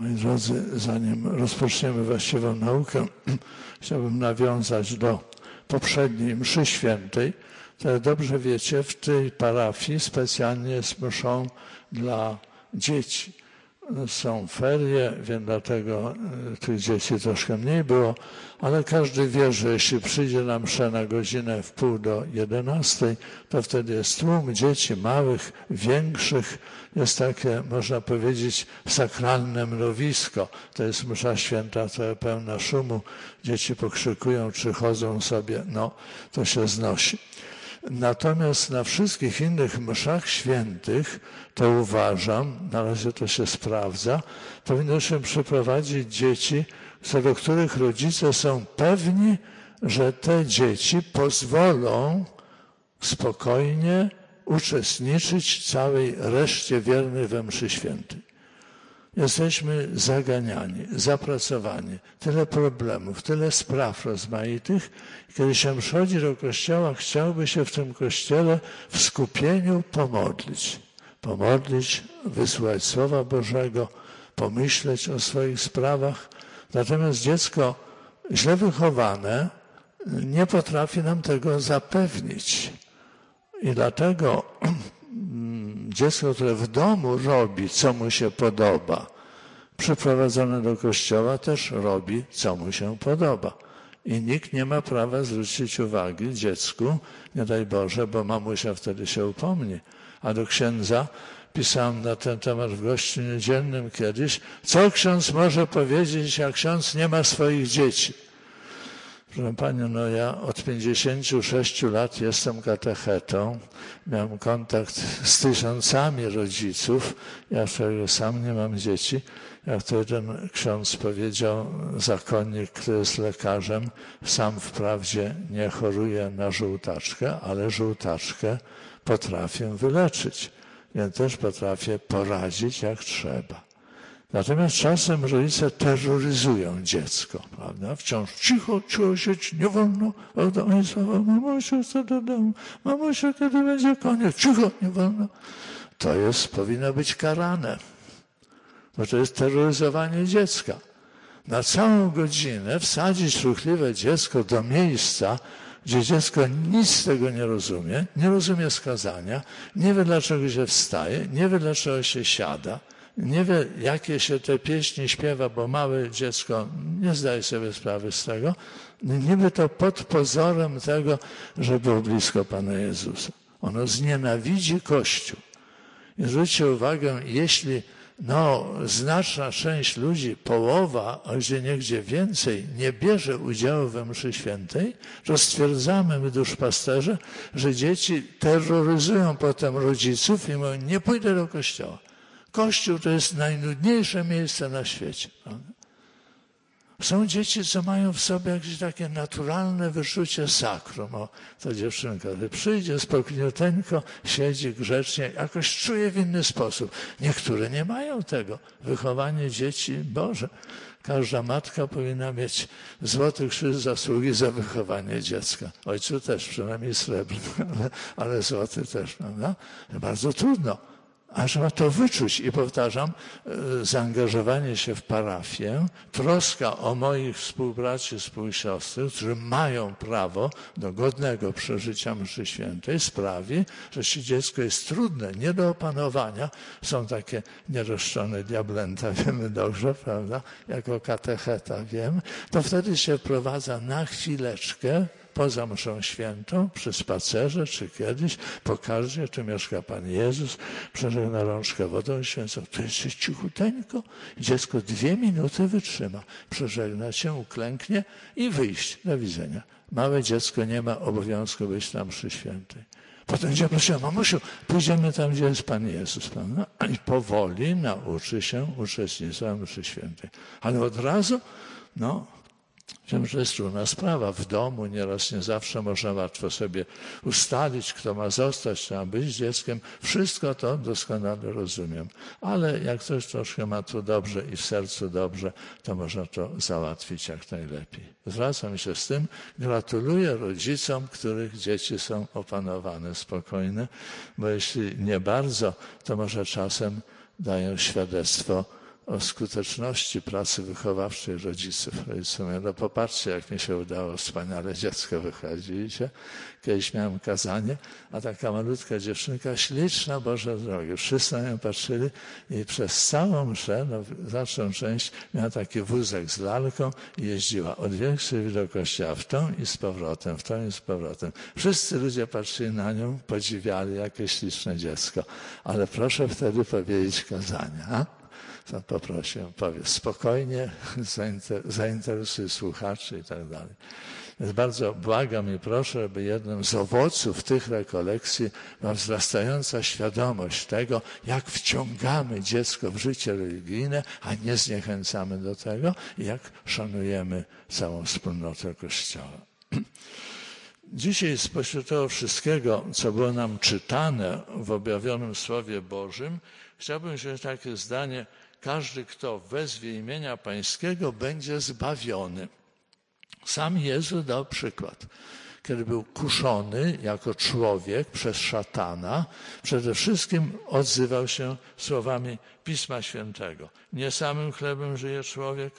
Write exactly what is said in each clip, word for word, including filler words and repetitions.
Moi drodzy, zanim rozpoczniemy właściwą naukę, chciałbym nawiązać do poprzedniej mszy świętej. To jak dobrze wiecie, w tej parafii specjalnie jest mszą dla dzieci. Są ferie, więc dlatego tych dzieci troszkę mniej było, ale każdy wie, że jeśli przyjdzie na mszę na godzinę w pół do jedenastej, to wtedy jest tłum dzieci małych, większych. Jest takie, można powiedzieć, sakralne mrowisko. To jest msza święta, trochę pełna szumu. Dzieci pokrzykują, czy chodzą sobie, no to się znosi. Natomiast na wszystkich innych mszach świętych, to uważam, na razie to się sprawdza, powinno się przyprowadzić dzieci, co do których rodzice są pewni, że te dzieci pozwolą spokojnie uczestniczyć całej reszcie wiernej we mszy świętej. Jesteśmy zaganiani, zapracowani, tyle problemów, tyle spraw rozmaitych. Kiedy się przychodzi do kościoła, chciałby się w tym kościele w skupieniu pomodlić. Pomodlić, wysłuchać Słowa Bożego, pomyśleć o swoich sprawach. Natomiast dziecko źle wychowane nie potrafi nam tego zapewnić. I dlatego dziecko, które w domu robi, co mu się podoba, przyprowadzone do kościoła też robi, co mu się podoba. I nikt nie ma prawa zwrócić uwagi dziecku, nie daj Boże, bo mamusia wtedy się upomni. A do księdza pisałem na ten temat w gościu niedzielnym kiedyś, co ksiądz może powiedzieć, jak ksiądz nie ma swoich dzieci. Proszę Panią, no ja od pięćdziesięciu sześciu lat jestem katechetą. Miałem kontakt z tysiącami rodziców. Ja wtedy sam nie mam dzieci. Jak to jeden ksiądz powiedział, zakonnik, który jest lekarzem, sam wprawdzie nie choruje na żółtaczkę, ale żółtaczkę potrafię wyleczyć. Więc też potrafię poradzić jak trzeba. Natomiast czasem rodzice terroryzują dziecko, prawda? Wciąż cicho, cicho sieć, nie wolno. Oni słowa, mamusiu, chcę do domu. Mamusiu, kiedy będzie koniec? Cicho, nie wolno. To jest, powinno być karane, bo to jest terroryzowanie dziecka. Na całą godzinę wsadzić ruchliwe dziecko do miejsca, gdzie dziecko nic z tego nie rozumie, nie rozumie skazania, nie wie, dlaczego się wstaje, nie wie, dlaczego się siada, nie wie, jakie się te pieśni śpiewa, bo małe dziecko nie zdaje sobie sprawy z tego. Niby to pod pozorem tego, że było blisko Pana Jezusa. Ono znienawidzi Kościół. I zwróćcie uwagę, jeśli no, znaczna część ludzi, połowa, a gdzie niegdzie więcej, nie bierze udziału we mszy świętej, to stwierdzamy my, duszpasterze, że dzieci terroryzują potem rodziców i mówią, nie pójdę do kościoła. Kościół to jest najnudniejsze miejsce na świecie. Prawda? Są dzieci, co mają w sobie jakieś takie naturalne wyczucie sakrum. O, to dziewczynka, gdy przyjdzie spokojniuteńko, siedzi grzecznie, jakoś czuje w inny sposób. Niektóre nie mają tego. Wychowanie dzieci, Boże, każda matka powinna mieć złoty krzyż zasługi za wychowanie dziecka. Ojcu też, przynajmniej srebrny, ale, ale złoty też, prawda? Bardzo trudno. A trzeba to wyczuć i powtarzam, zaangażowanie się w parafię, troska o moich współbraci, współsiostry, którzy mają prawo do godnego przeżycia mszy świętej, sprawi, że jeśli dziecko jest trudne, nie do opanowania, są takie nieroszczone diablęta, wiemy dobrze, prawda, jako katecheta wiem, to wtedy się wprowadza na chwileczkę, poza mszą świętą, przy spacerze, czy kiedyś, pokaże, tu mieszka Pan Jezus, przeżegna rączkę wodą święcą, tu jest cichuteńko, dziecko dwie minuty wytrzyma, przeżegna się, uklęknie i wyjść. Do widzenia. Małe dziecko nie ma obowiązku być na mszy świętej. Potem idzie, proszę, mamusiu, pójdziemy tam, gdzie jest Pan Jezus, prawda? I powoli nauczy się uczestnictwa w mszy świętej. Ale od razu, no, wiem, że jest trudna sprawa. W domu nieraz nie zawsze można łatwo sobie ustalić, kto ma zostać, kto ma być dzieckiem. Wszystko to doskonale rozumiem. Ale jak ktoś troszkę ma tu dobrze i w sercu dobrze, to można to załatwić jak najlepiej. Zwracam się z tym. Gratuluję rodzicom, których dzieci są opanowane, spokojne, bo jeśli nie bardzo, to może czasem dają świadectwo o skuteczności pracy wychowawczej rodziców. Rodzice mówią, no popatrzcie, jak mi się udało wspaniale dziecko wychować. Widzicie? Kiedyś miałem kazanie, a taka malutka dziewczynka, śliczna, Boże drogi. Wszyscy na nią patrzyli i przez całą mszę, no, znaczną część, miała taki wózek z lalką i jeździła od większej do kościoła w tą i z powrotem, w tą i z powrotem. Wszyscy ludzie patrzyli na nią, podziwiali, jakie śliczne dziecko. Ale proszę wtedy powiedzieć kazanie, a? To poprosiłem, powiedz spokojnie, zainteresuj słuchaczy i tak dalej. Więc bardzo błagam i proszę, aby jednym z owoców tych rekolekcji była wzrastająca świadomość tego, jak wciągamy dziecko w życie religijne, a nie zniechęcamy do tego i jak szanujemy całą wspólnotę Kościoła. Dzisiaj spośród tego wszystkiego, co było nam czytane w objawionym Słowie Bożym, chciałbym wziąć takie zdanie: każdy, kto wezwie imienia Pańskiego, będzie zbawiony. Sam Jezus dał przykład. Kiedy był kuszony jako człowiek przez szatana, przede wszystkim odzywał się słowami Pisma Świętego. Nie samym chlebem żyje człowiek,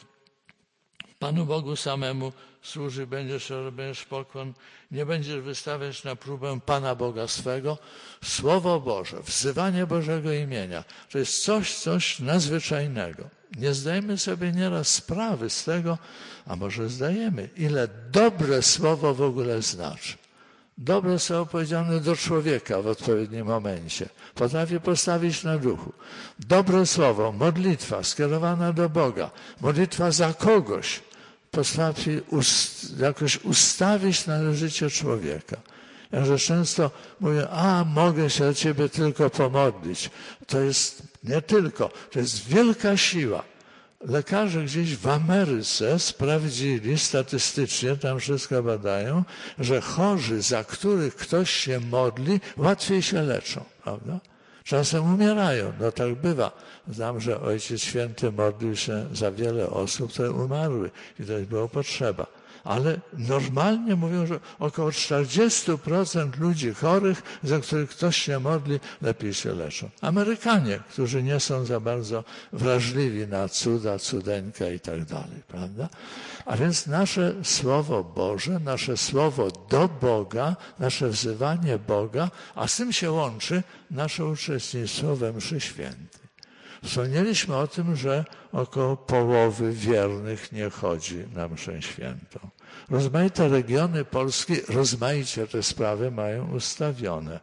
Panu Bogu samemu służy będziesz, robisz pokłon, nie będziesz wystawiać na próbę Pana Boga swego. Słowo Boże, wzywanie Bożego imienia, to jest coś, coś nadzwyczajnego. Nie zdajemy sobie nieraz sprawy z tego, a może zdajemy, ile dobre słowo w ogóle znaczy. Dobre słowo powiedziane do człowieka w odpowiednim momencie. Potrafi postawić na duchu. Dobre słowo, modlitwa skierowana do Boga, modlitwa za kogoś, potrafi ust, jakoś ustawić należycie człowieka. Jakże często mówię, a mogę się o Ciebie tylko pomodlić. To jest nie tylko, to jest wielka siła. Lekarze gdzieś w Ameryce sprawdzili statystycznie, tam wszystko badają, że chorzy, za których ktoś się modli, łatwiej się leczą, prawda? Czasem umierają, no tak bywa. Znam, że Ojciec Święty modlił się za wiele osób, które umarły i to było potrzeba. Ale normalnie mówią, że około czterdzieści procent ludzi chorych, za których ktoś się modli, lepiej się leczą. Amerykanie, którzy nie są za bardzo wrażliwi na cuda, cudeńka i tak dalej, prawda? A więc nasze Słowo Boże, nasze słowo do Boga, nasze wzywanie Boga, a z tym się łączy nasze uczestnictwo we mszy świętej. Wspomnieliśmy o tym, że około połowy wiernych nie chodzi na mszę świętą. Rozmaite regiony Polski rozmaicie te sprawy mają ustawione.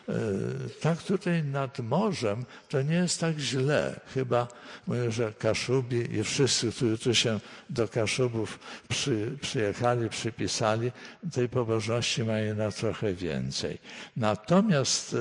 Tak tutaj nad morzem to nie jest tak źle. Chyba mówię, że Kaszubi i wszyscy, którzy tu się do Kaszubów przy, przyjechali, przypisali, tej pobożności mają na trochę więcej. Natomiast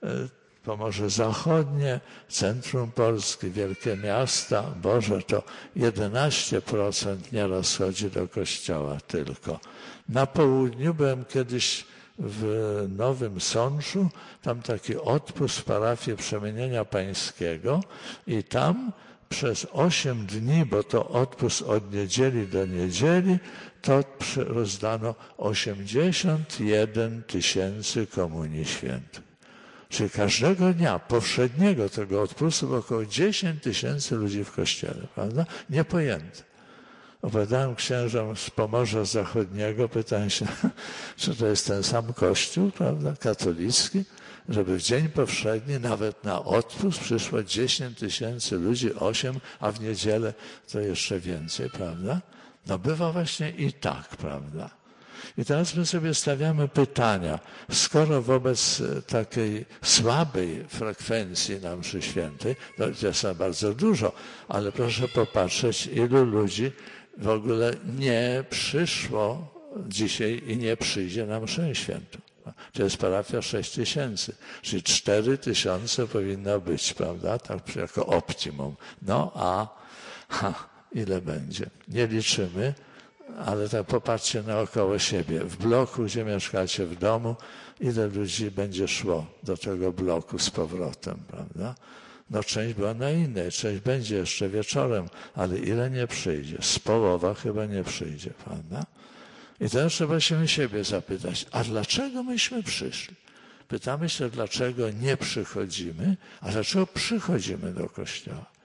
Pomorze Zachodnie, centrum Polski, wielkie miasta, Boże, to jedenaście procent nieraz chodzi do kościoła tylko. Na południu byłem kiedyś w Nowym Sączu, tam taki odpust w parafii Przemienienia Pańskiego i tam przez osiem dni, bo to odpust od niedzieli do niedzieli, to rozdano osiemdziesiąt jeden tysięcy komunii świętych. Czyli każdego dnia powszedniego tego odpustu było około dziesięć tysięcy ludzi w kościele, prawda? Niepojęte. Opowiadałem księżom z Pomorza Zachodniego, pytałem się, czy to jest ten sam kościół, prawda, katolicki, żeby w dzień powszedni, nawet na odpust przyszło dziesięć tysięcy ludzi, osiem, a w niedzielę to jeszcze więcej, prawda? No bywa właśnie i tak, prawda? I teraz my sobie stawiamy pytania, skoro wobec takiej słabej frekwencji na mszy świętej, to jest bardzo dużo, ale proszę popatrzeć, ilu ludzi w ogóle nie przyszło dzisiaj i nie przyjdzie na mszę świętą. To jest parafia sześć tysięcy, czyli cztery tysiące powinno być, prawda, tak jako optimum. No a ha, ile będzie? Nie liczymy. Ale tak popatrzcie naokoło siebie. W bloku, gdzie mieszkacie w domu, ile ludzi będzie szło do tego bloku z powrotem, prawda? No część była na innej, część będzie jeszcze wieczorem, ale ile nie przyjdzie? Z połowa chyba nie przyjdzie, prawda? I teraz trzeba się siebie zapytać, a dlaczego myśmy przyszli? Pytamy się, dlaczego nie przychodzimy, a dlaczego przychodzimy do kościoła?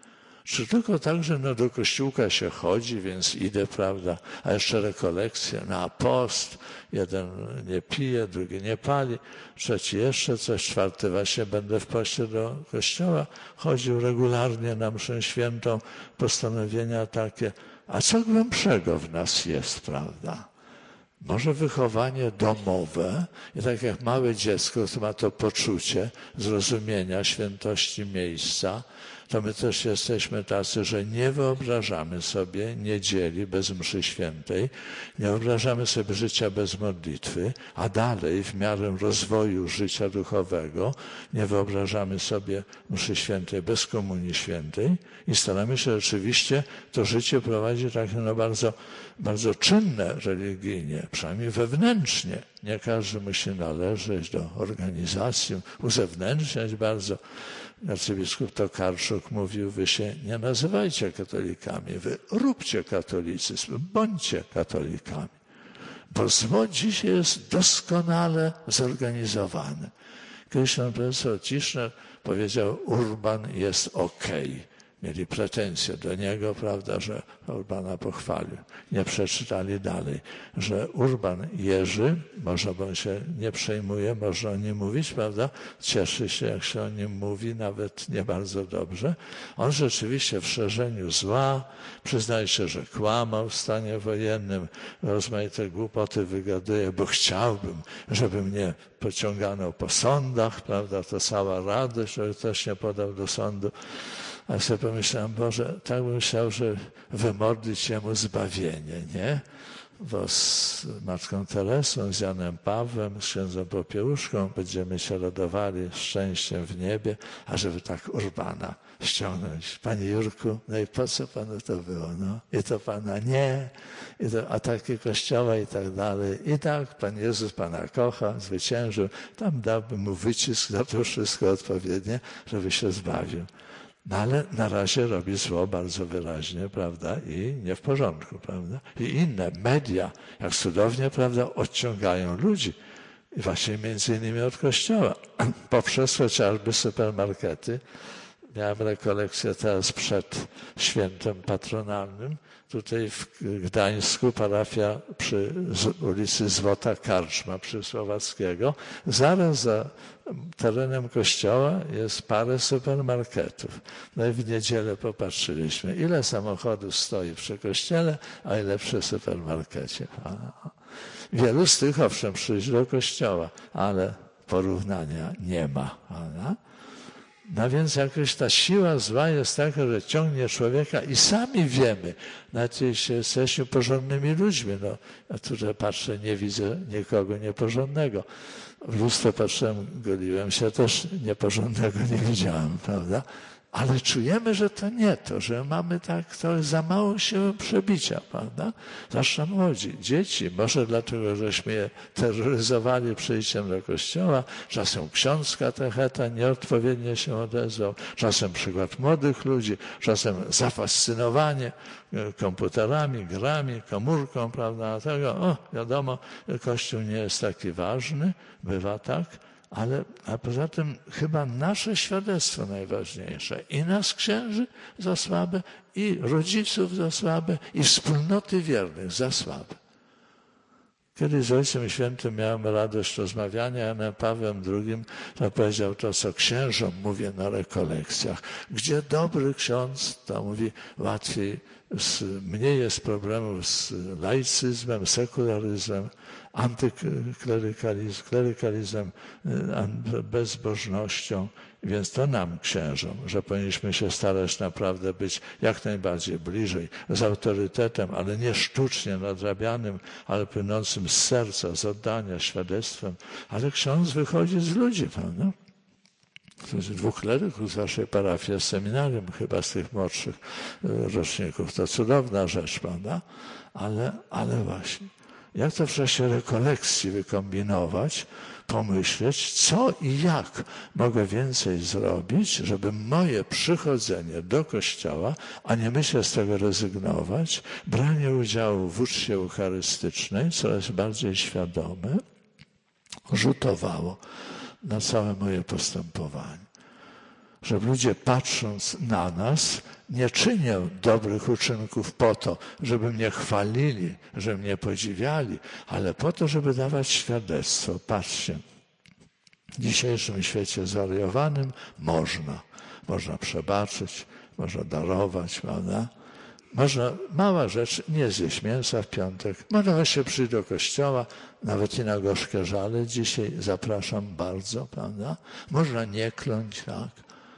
Czy tylko tak, że no do kościółka się chodzi, więc idę, prawda, a jeszcze rekolekcje, no a post, jeden nie pije, drugi nie pali, trzeci jeszcze coś, czwarty właśnie będę w poście do kościoła chodził regularnie na mszę świętą, postanowienia takie. A co głębszego w nas jest, prawda? Może wychowanie domowe i tak jak małe dziecko, które ma to poczucie zrozumienia świętości miejsca, to my też jesteśmy tacy, że nie wyobrażamy sobie niedzieli bez mszy świętej, nie wyobrażamy sobie życia bez modlitwy, a dalej w miarę rozwoju życia duchowego nie wyobrażamy sobie mszy świętej bez komunii świętej i staramy się rzeczywiście to życie prowadzić takie no bardzo, bardzo czynne religijnie, przynajmniej wewnętrznie. Nie każdy musi należeć do organizacji, uzewnętrzniać bardzo. Arcybiskup Tokarczuk mówił, wy się nie nazywajcie katolikami, wy róbcie katolicyzm, bądźcie katolikami. Bo zło dzisiaj jest doskonale zorganizowane. Kiedyś pan profesor Tischner powiedział, Urban jest okej. Mieli pretensje do niego, prawda, że Urbana pochwalił. Nie przeczytali dalej, że Urban Jerzy, może on się nie przejmuje, można o nim mówić, prawda, cieszy się, jak się o nim mówi, nawet nie bardzo dobrze. On rzeczywiście w szerzeniu zła, przyznaje się, że kłamał w stanie wojennym, rozmaite głupoty wygaduje, bo chciałbym, żeby mnie pociągano po sądach, prawda, to cała radość, że ktoś nie podał do sądu. A sobie pomyślałem, Boże, tak bym chciał, że wymodlić Jemu zbawienie, nie? Bo z Matką Teresą, z Janem Pawłem, z księdzem Popiełuszką będziemy się radowali szczęściem w niebie, a żeby tak Urbana ściągnąć. Panie Jurku, no i po co Panu to było? No? I to Pana nie, i to ataki Kościoła i tak dalej. I tak Pan Jezus Pana kocha, zwyciężył. Tam dałbym Mu wycisk za to wszystko odpowiednie, żeby się zbawił. No ale na razie robi zło bardzo wyraźnie, prawda, i nie w porządku, prawda. I inne media, jak cudownie, prawda, odciągają ludzi. I właśnie między innymi od Kościoła. Poprzez chociażby supermarkety. Miałem rekolekcję teraz przed świętem patronalnym. Tutaj w Gdańsku, parafia przy ulicy Złota Karczma przy Słowackiego. Zaraz za terenem kościoła jest parę supermarketów. No i w niedzielę popatrzyliśmy, ile samochodów stoi przy kościele, a ile przy supermarkecie. Wielu z tych owszem przyjść do kościoła, ale porównania nie ma. Prawda? No więc jakoś ta siła zła jest taka, że ciągnie człowieka i sami wiemy, nawet jeśli jesteśmy porządnymi ludźmi. No, ja tutaj patrzę, nie widzę nikogo nieporządnego. W lustro patrzyłem, goliłem się, też nieporządnego nie widziałem, prawda? Ale czujemy, że to nie to, że mamy tak, to jest za małą siłę przebicia, prawda? Zwłaszcza młodzi, dzieci, może dlatego, żeśmy je terroryzowali przyjściem do kościoła, czasem ksiądz katecheta nieodpowiednio się odezwał, czasem przykład młodych ludzi, czasem zafascynowanie komputerami, grami, komórką, prawda? Tego, o, wiadomo, Kościół nie jest taki ważny, bywa tak. Ale, a poza tym chyba nasze świadectwo najważniejsze. I nas księży za słabe, i rodziców za słabe, i wspólnoty wiernych za słabe. Kiedyś z Ojcem Świętym miałem radość rozmawiania, Janem Pawłem drugim, to powiedział to, co księżom mówię na rekolekcjach. Gdzie dobry ksiądz, to mówi, łatwiej, z, mniej jest problemów z laicyzmem, sekularyzmem, antyklerykalizmem, klerykalizmem, bezbożnością. Więc to nam, księżom, że powinniśmy się starać naprawdę być jak najbardziej bliżej, z autorytetem, ale nie sztucznie nadrabianym, ale płynącym z serca, z oddania, świadectwem. Ale ksiądz wychodzi z ludzi, prawda? Dwóch kleryków z waszej parafii, z seminarium, chyba z tych młodszych roczników. To cudowna rzecz, prawda? Ale, ale właśnie, jak to w czasie rekolekcji wykombinować, pomyśleć, co i jak mogę więcej zrobić, żeby moje przychodzenie do kościoła, a nie myślę z tego rezygnować, branie udziału w uczcie eucharystycznej, coraz bardziej świadome, rzutowało na całe moje postępowanie. żeby ludzie patrząc na nas nie czynią dobrych uczynków po to, żeby mnie chwalili, żeby mnie podziwiali, ale po to, żeby dawać świadectwo. Patrzcie, w dzisiejszym świecie zwariowanym można. Można przebaczyć, można darować, prawda? Można, mała rzecz, nie zjeść mięsa w piątek. Można właśnie przyjść do kościoła, nawet i na gorzkie żale. Dzisiaj zapraszam bardzo, prawda? Można nie kląć, tak?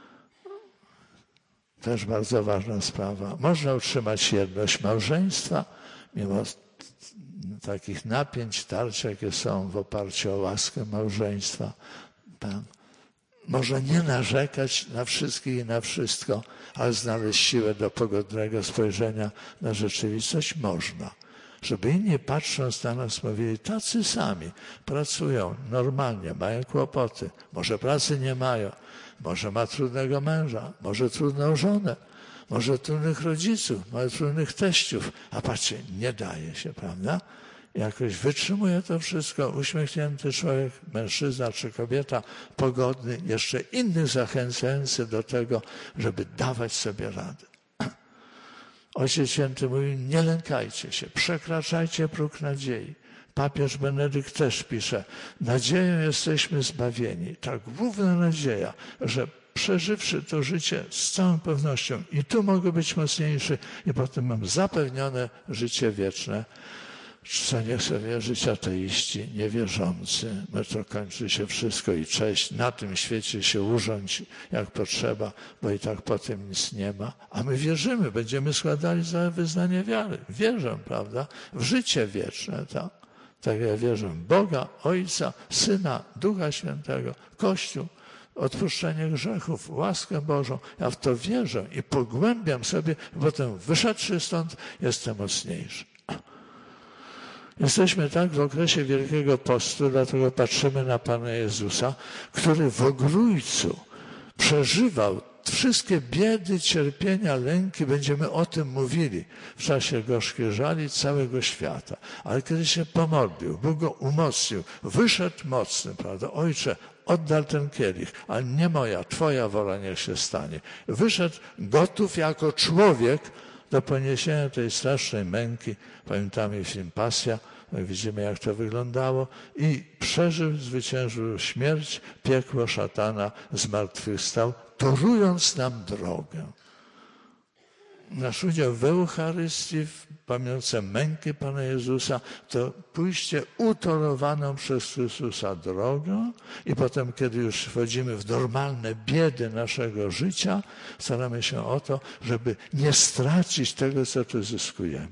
Też bardzo ważna sprawa. Można utrzymać jedność małżeństwa, mimo takich napięć, tarć, jakie są w oparciu o łaskę małżeństwa. Tam. Można nie narzekać na wszystkich i na wszystko, ale znaleźć siłę do pogodnego spojrzenia na rzeczywistość można. Żeby inni patrząc na nas mówili, tacy sami pracują normalnie, mają kłopoty, może pracy nie mają, może ma trudnego męża, może trudną żonę, może trudnych rodziców, może trudnych teściów, a patrzcie, nie daje się, prawda? Jakoś wytrzymuje to wszystko, uśmiechnięty człowiek, mężczyzna czy kobieta, pogodny, jeszcze innych zachęcający do tego, żeby dawać sobie radę. Ojciec Święty mówił, nie lękajcie się, przekraczajcie próg nadziei. Papież Benedykt też pisze, nadzieją jesteśmy zbawieni. Ta główna nadzieja, że przeżywszy to życie z całą pewnością i tu mogę być mocniejszy i potem mam zapewnione życie wieczne. Co nie chce wierzyć ateiści, niewierzący, my to kończy się wszystko i cześć, na tym świecie się urządź jak potrzeba, bo i tak potem nic nie ma. A my wierzymy, będziemy składali za wyznanie wiary. Wierzę, prawda? W życie wieczne, tak? Tak jak wierzę w Boga, Ojca, Syna, Ducha Świętego, Kościół, odpuszczenie grzechów, łaskę Bożą. Ja w to wierzę i pogłębiam sobie, potem wyszedłszy stąd, jestem mocniejszy. Jesteśmy tak w okresie Wielkiego Postu, dlatego patrzymy na Pana Jezusa, który w Ogrójcu przeżywał wszystkie biedy, cierpienia, lęki. Będziemy o tym mówili w czasie gorzkiej żali całego świata. Ale kiedy się pomodlił, Bóg go umocnił, wyszedł mocny, prawda? Ojcze, oddal ten kielich, ale nie moja, Twoja wola niech się stanie. Wyszedł gotów jako człowiek do poniesienia tej strasznej męki. Pamiętamy film Pasja, widzimy jak to wyglądało i przeżył, zwyciężył śmierć, piekło, szatana, zmartwychwstał, torując nam drogę. Nasz udział w Eucharystii, w pamiątce męki Pana Jezusa, to pójście utorowaną przez Chrystusa drogą i potem, kiedy już wchodzimy w normalne biedy naszego życia, staramy się o to, żeby nie stracić tego, co tu zyskujemy.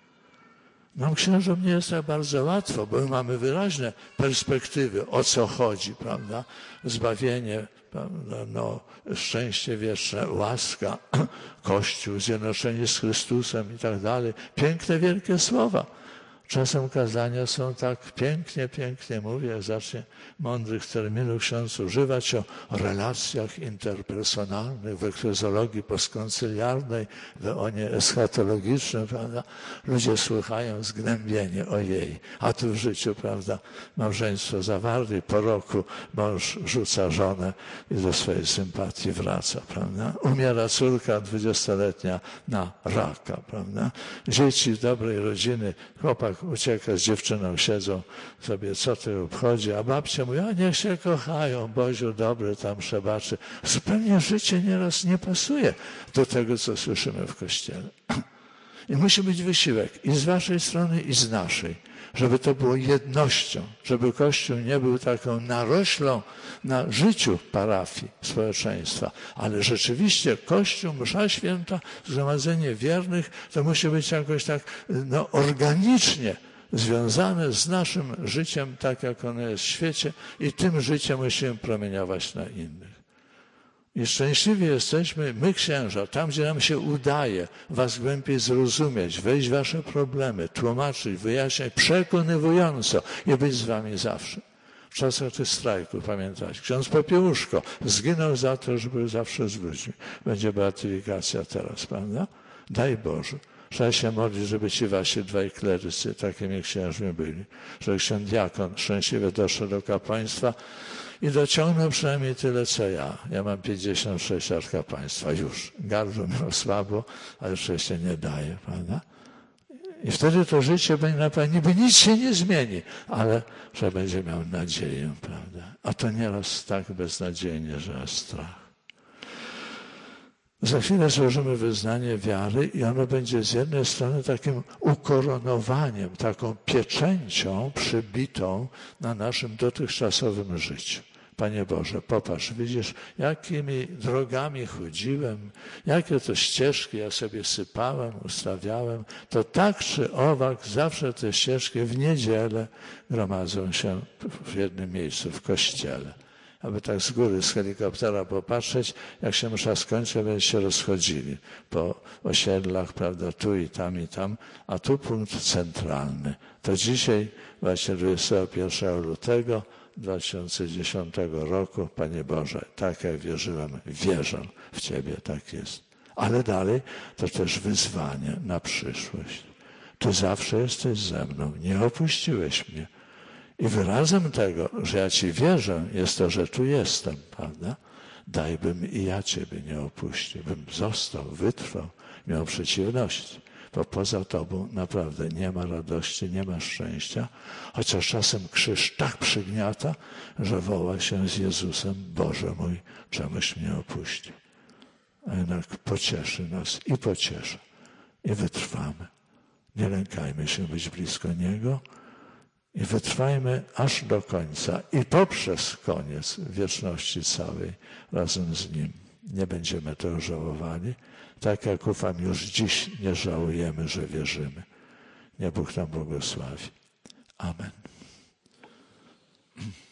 Nam księżom nie jest tak bardzo łatwo, bo my mamy wyraźne perspektywy, o co chodzi, prawda? Zbawienie, prawda? No, szczęście wieczne, łaska, Kościół, zjednoczenie z Chrystusem i tak dalej. Piękne, wielkie słowa. Czasem kazania są tak pięknie, pięknie mówię, jak zacznie mądrych terminów ksiądz używać o relacjach interpersonalnych, w eklezologii postkoncyliarnej, w eonie eschatologicznym, prawda? Ludzie słuchają zgnębienie, ojej, a tu w życiu, prawda, małżeństwo zawarte, po roku mąż rzuca żonę i do swojej sympatii wraca, prawda? Umiera córka dwudziestoletnia na raka, prawda? Dzieci dobrej rodziny, chłopak ucieka z dziewczyną, siedzą sobie, co ty obchodzi, a babcia mówi, a niech się kochają, Boziu dobry tam przebaczy. Zupełnie życie nieraz nie pasuje do tego, co słyszymy w Kościele. I musi być wysiłek i z waszej strony, i z naszej, żeby to było jednością, żeby Kościół nie był taką naroślą na życiu parafii, społeczeństwa, ale rzeczywiście Kościół, msza święta, zgromadzenie wiernych, to musi być jakoś tak no, organicznie związane z naszym życiem, tak jak ono jest w świecie i tym życiem musimy promieniować na innych. I szczęśliwi jesteśmy, my księża, tam gdzie nam się udaje was głębiej zrozumieć, wejść w wasze problemy, tłumaczyć, wyjaśniać przekonywująco i być z wami zawsze. W czasach tych strajków, pamiętać, ksiądz Popiełuszko zginął za to, żeby zawsze z ludźmi. Będzie beatyfikacja teraz, prawda? Daj Boże. Trzeba się modlić, żeby ci wasi dwaj klerycy takimi księżmi byli. Żeby ksiądz diakon szczęśliwie doszedł do kapłaństwa i dociągnął przynajmniej tyle, co ja. Ja mam pięćdziesiąt sześć lat kapłaństwa już. Gardło miał słabo, ale jeszcze się nie daje, prawda? I wtedy to życie będzie na pewno, niby nic się nie zmieni, ale że będzie miał nadzieję, prawda? A to nieraz tak beznadziejnie, że aż strach. Za chwilę złożymy wyznanie wiary i ono będzie z jednej strony takim ukoronowaniem, taką pieczęcią przybitą na naszym dotychczasowym życiu. Panie Boże, popatrz, widzisz, jakimi drogami chodziłem, jakie to ścieżki ja sobie sypałem, ustawiałem, to tak czy owak zawsze te ścieżki w niedzielę gromadzą się w jednym miejscu, w kościele. Aby tak z góry, z helikoptera popatrzeć, jak się msza skończy, będą się rozchodzili po osiedlach, prawda, tu i tam i tam, a tu punkt centralny. To dzisiaj, właśnie dwudziestego pierwszego lutego dwa tysiące dziesiątego roku, Panie Boże, tak jak wierzyłem, wierzę w Ciebie, tak jest. Ale dalej to też wyzwanie na przyszłość. Ty zawsze jesteś ze mną, nie opuściłeś mnie. I wyrazem tego, że ja Ci wierzę, jest to, że tu jestem, prawda? Daj, bym i ja Ciebie nie opuścił, bym został, wytrwał, miał przeciwności. Bo poza Tobą naprawdę nie ma radości, nie ma szczęścia, chociaż czasem krzyż tak przygniata, że woła się z Jezusem, Boże mój, czemuś mnie opuścił. A jednak pocieszy nas i pocieszy. I wytrwamy. Nie lękajmy się być blisko Niego, i wytrwajmy aż do końca i poprzez koniec wieczności całej razem z Nim. Nie będziemy tego żałowali, tak jak ufam już dziś nie żałujemy, że wierzymy. Niech Bóg nam błogosławi. Amen.